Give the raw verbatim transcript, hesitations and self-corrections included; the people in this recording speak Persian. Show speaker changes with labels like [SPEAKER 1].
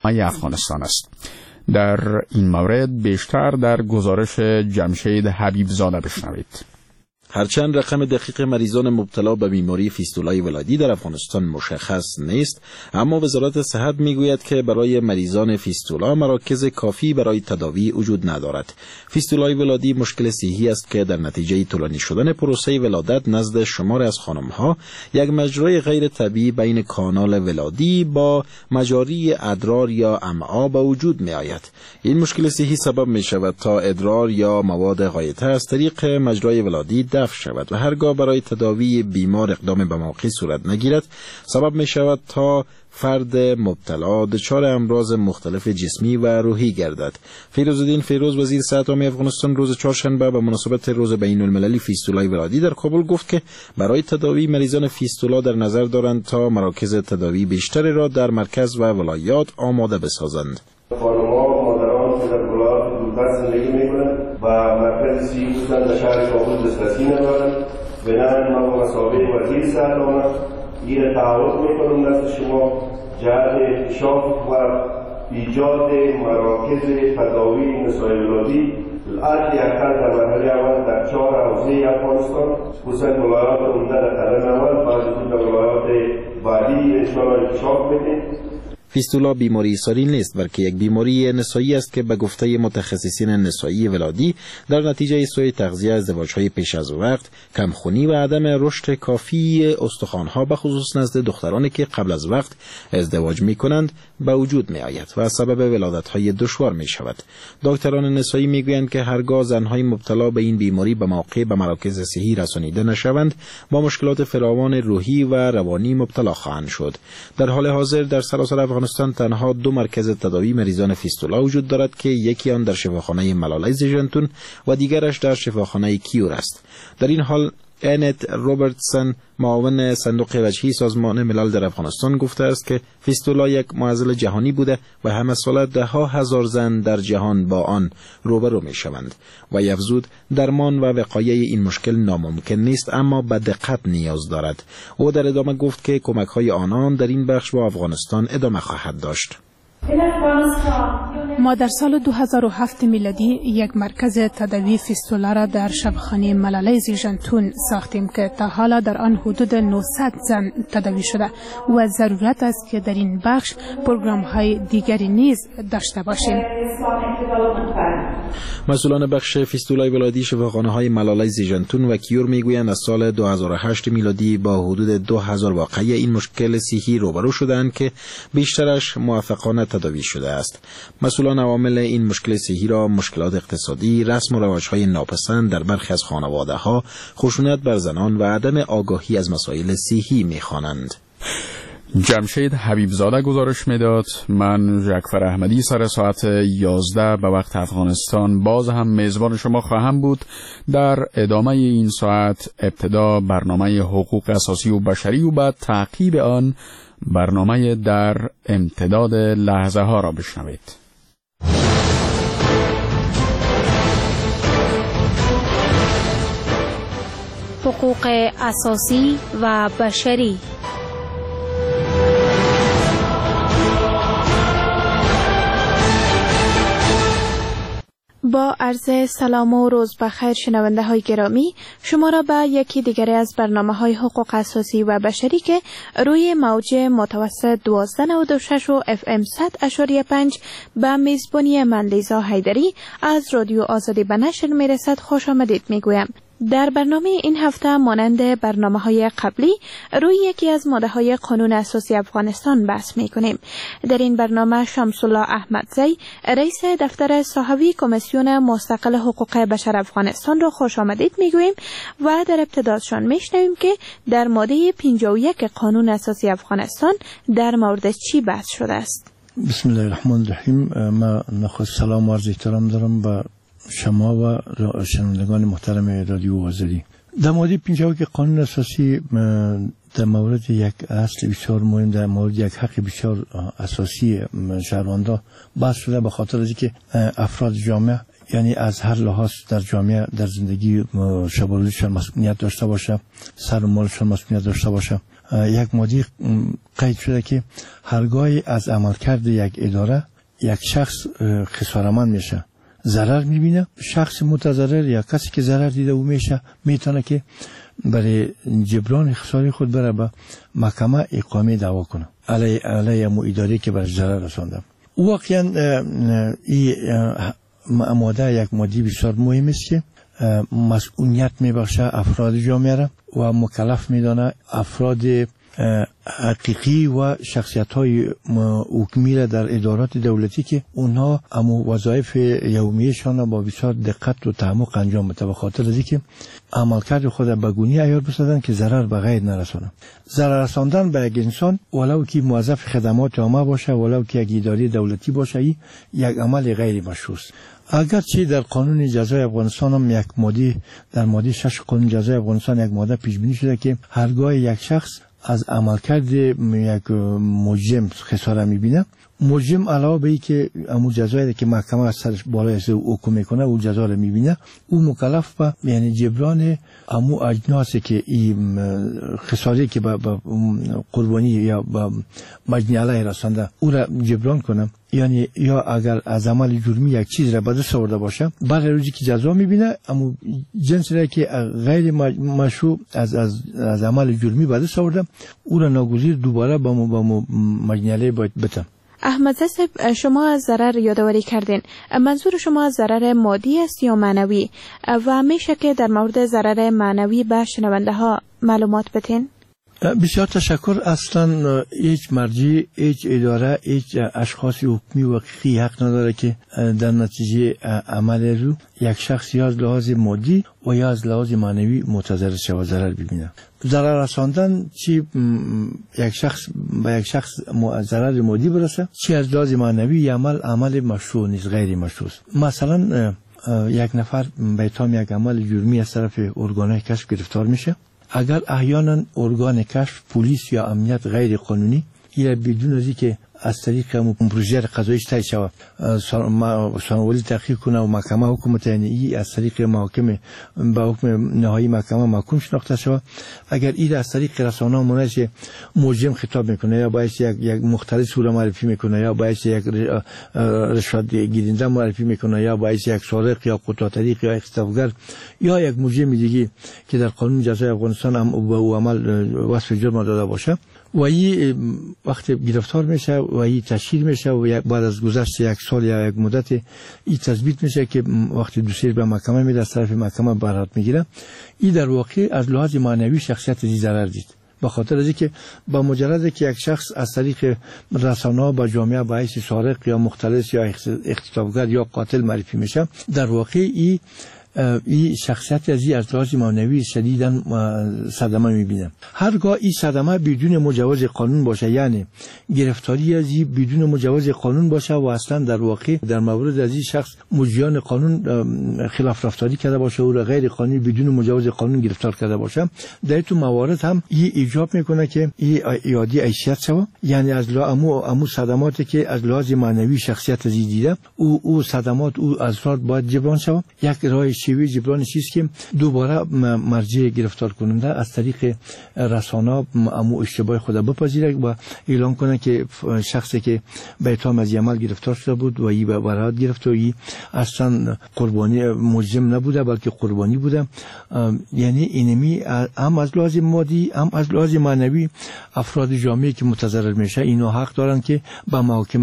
[SPEAKER 1] افغانستان است. در این مورد بیشتر در گزارش جمشید حبیب زاده بشنوید.
[SPEAKER 2] هرچند رقم دقیق مریضان مبتلا به بیماری فیستولای ولادی در افغانستان مشخص نیست، اما وزارت صحت میگوید که برای مریضان فیستولا مراکز کافی برای تداوی وجود ندارد. فیستولای ولادی مشکل صحی است که در نتیجه طولانی شدن پروسه ولادت نزد شمار از خانم‌ها یک مجرای غیر طبیعی بین کانال ولادی با مجاری ادرار یا امعا به وجود می آید. این مشکل صحی سبب می شود تا ادرار یا مواد غایطه از طریق مجرای ولادی دفع شود و هرگاه برای تداوی بیمار اقدام به موقع صورت نگیرد، سبب می شود تا فرد مبتلا دچار امراض مختلف جسمی و روحی گردد. فیروزالدین فیروز وزیر صحت عامه افغانستان روز چهارشنبه به مناسبت روز بین المللی فیستولای ولادی در کابل گفت که برای تداوی مریضان فیستولا در نظر دارند تا مراکز تداوی بیشتری را در مرکز و ولایات آماده بسازند.
[SPEAKER 3] خانم‌ها و مادران که در ولایات دورتر زندگی می‌کنند و مرکز صحی خصوصا در شهر کابل دسترسی ندارند، بنابراین ما با مسابقه وزیر صحت عامه این تعهد می‌کنم نزد شما جهت انکشاف و ایجاد مراکز تداوی نسای ولادی الحد اقل در مرحله اول در چهار حوزه افغانستان، خصوصا ولایات عمده در قرن اول، بعد در ولایات بعدی انشاءالله انکشاف بدیم.
[SPEAKER 2] فیستولا بیماری ساری نیست، بلکه یک بیماری نسایی است که به گفته متخصصین نسایی ولادی در نتیجه سوء تغذیه، ازدواج‌های پیش از وقت، کمخونی و عدم رشد کافی استخوان‌ها به خصوص نزد دخترانی که قبل از وقت ازدواج می‌کنند به وجود می‌آید و سبب ولادت‌های دشوار می‌شود. دکتران نسایی می‌گویند که هرگاه زن‌های مبتلا به این بیماری به موقع به مراکز صحی رسانیده نشوند، با مشکلات فراوان روحی و روانی مبتلا خواهند شد. در حال حاضر در سراسر افغانستان تنها دو مرکز تداوی مریضان فیستولا وجود دارد که یکی آن در شفاخانه ملالای زیژنتون و دیگرش در شفاخانه کیور است. در این حال انت روبرتسن، معاون صندوق وجهی سازمان ملل در افغانستان، گفته است که فیستولا یک معضل جهانی بوده و همه ساله ده ها هزار زن در جهان با آن روبرو می شوند و افزود درمان و وقایع این مشکل ناممکن نیست، اما به دقت نیاز دارد. او در ادامه گفت که کمک های آنان در این بخش با افغانستان ادامه خواهد داشت.
[SPEAKER 4] ما در سال دو هزار و هفت میلادی یک مرکز تداوی فیستولا را در شفاخانه ملالای زیژنتون ساختیم که تا حالا در آن حدود نهصد زن تداوی شده و ضرورت است که در این بخش پروگرام های دیگری نیز داشته باشیم.
[SPEAKER 2] مسئولان بخش فیستولای ولادی شفاخانه های ملالای زیژنتون و کیور میگویند از سال دو هزار و هشت میلادی با حدود دو هزار واقعه این مشکل صحی روبرو شدند که بیشترش موفقانه تداوی شده است. مسئولان عوامل این مشکل صحی را مشکلات اقتصادی، رسم و رواج‌های ناپسند در برخی از خانواده‌ها، خشونت بر زنان و عدم آگاهی از مسائل صحی می‌خوانند.
[SPEAKER 1] جمشید حبیب زاده گزارش میداد. من جعفر احمدی سر ساعت یازده به وقت افغانستان باز هم میزبان شما خواهم بود. در ادامه این ساعت ابتدا برنامه حقوق اساسی و بشری و بعد تعقیب آن برنامه در امتداد لحظه ها را بشنوید.
[SPEAKER 5] حقوق اساسی و بشری.
[SPEAKER 6] با عرض سلام و روز بخیر شنونده های گرامی، شما را به یکی دیگر از برنامه های حقوق اساسی و بشری که روی موج متوسط دوازده نود و شش و اف ام صد اشاری پنج به میزبانی من لیزا حیدری از رادیو آزادی به نشر می رسد خوش آمدید می گویم. در برنامه این هفته مانند برنامه های قبلی روی یکی از ماده های قانون اساسی افغانستان بحث می کنیم. در این برنامه شمس الله احمدزی رئیس دفتر صحوی کمیسیون مستقل حقوق بشر افغانستان را خوش آمدید می گوییم و در ابتداشان می شنویم که در ماده پنجاه و یک قانون اساسی افغانستان در مورد چی بحث شده است.
[SPEAKER 7] بسم الله الرحمن الرحیم. ما نخست سلام و عرض احترام دارم به شما و شنوندگان محترم رادیو آزادی. در مورد پنجاه و یک قانون اساسی در مورد یک اصل بسیار مهم، در مورد یک حق بسیار اساسی شهروندان بحث شده، به خاطر از اینکه افراد جامعه، یعنی از هر لحاظ در جامعه در زندگی شب و روزشان مسئولیت داشته باشه، سر و مالشان مسئولیت داشته باشه، یک ماده قید شده که هرگاهی از عملکرد یک اداره یک شخص خسارمند میشه، ضرر میبینه، شخص متضرر یا کسی که ضرر دیده او میشه میتونه که برای جبران خساره خود بره به محکمه اقامه دعوا کنه علیه علیه مو اداره که برای ضرر رسانده. واقعا این ماده یک ماده بسیار مهم است که مسئولیت میبخشه افراد جامعه را و مکلف میدانه افراد حقیقی و شخصیت های حکمی را در ادارات دولتی که اونها امو وظایف یومیشان با بسیار دقت و تعمق انجام بده، به خاطر از اینکه عملکرد خود به گونی عیار بسازن که ضرر به غیر نرسانه. ضرر رساندن به یک انسان ولو که موظف خدمات عامه باشه ولو که یک اداره دولتی باشه ای یک عمل غیر مشروع است. اگرچه در قانون جزای افغانستان هم یک ماده در ماده شش قانون جزای افغانستان یک ماده پیش بینی شده که هرگاه یک شخص از عملکرد یک مجرم خساره میبینه، مجرم علاوه به این که امو جزایی که محکمه از سرش بالای از او حکم میکنه او جزا رو میبینه، او مکلف به یعنی جبران امو اجناسی که این خساره که به قربانی یا به مجنی علیه رسانده او را جبران کنه. یعنی یا اگر از عمل جرمی یک چیز را به دست آورده باشه، بعد روزی که جزا میبینه امو جنس را که غیر مشروع از از از عمل جرمی به دست آورده او را ناگزیر دوباره با مو مجنی علیه باید بته.
[SPEAKER 6] احمد صاحب، شما از ضرر یادآوری کردین. منظور شما از ضرر مادی است یا معنوی؟ و میشه که در مورد ضرر معنوی به شنونده ها معلومات بدین؟
[SPEAKER 7] بسیار تشکر. اصلا هیچ مرجع، هیچ اداره، هیچ اشخاص حکمی و حقیقی حق نداره که در نتیجه عمل رو یک شخص یا از لحاظ مادی و یا از لحاظ معنوی متضرر شود و ضرر ببینه. ضرر رساندن چی یک شخص به یک شخص ضرر مادی برسه، چی از لحاظ معنوی عمل عمل مشروع نیست، غیر مشروع. مثلا یک نفر به اتهام یک عمل جرمی از طرف ارگان‌های کشف گرفتار میشه. اگر احیانا ارگان کشف، پلیس یا امنیت غیر قانونی یا بدون از اینکه از طریق پروژه قضاییش تایید شود سانوالی تحقیق کنه و محکمه حکم تعیینی از طریق محاکم با حکم نهایی محکمه محکوم شناخته شود، اگر این از طریق رسانه منش مجرم خطاب میکنه یا باعث یک یک مختلس او را معرفی میکنه یا باعث یک رشوت گیرنده معرفی میکنه یا باعث یک سارق یا قطاع طریق یا اختطافگر یا یک مجرم دیگه که در قانون جزای افغانستان هم به او عمل وصف جرم داده باشه و این وقت گرفتار میشه و این تشهیر میشه و بعد از گذشت یک سال یا یک مدت این تثبیت میشه که وقت دوسیه به محکمه میده، از طرف محکمه برات میگیره. این در واقع از لحاظ معنوی شخصیت زی ضرر دید، به خاطر از اینکه با مجرد که یک شخص از طریق رسانه‌ها با جامعه باعث سارق یا مختلس یا اختطافگر یا قاتل معرفی میشه، در واقع این این شخصیت از این از لحاظ معنوی شدیداً صدمه میبینه. هرگاه این صدمه بدون مجوز قانون باشه، یعنی گرفتاری از این بدون مجوز قانون باشه و اصلا در واقع در مورد از این شخص مجریان قانون خلاف رفتاری کرده باشه و غیر قانونی بدون مجوز قانون گرفتار کرده باشه، در این موارد هم این ایجاب میکنه که این ایادی عیشیت شود، یعنی از امو امو صدماتی که از لحاظ معنوی شخصیت از دیده او او صدمات او از فرد باید جبران شود. یک راه شیوه جبران چیست که دوباره مرجع گرفتار کننده از طریق رسانه امو اشتباه خود بپذیره و اعلام کنه که شخصی که به اتهام از عمل گرفتار شده بود و ای به برات گرفت و ای اصلا قربانی مجرم نبوده بلکه قربانی بوده. یعنی اینمی هم از لحاظ مادی هم از لحاظ معنوی افراد جامعه که متضرر میشه اینا حق دارن که به محاکم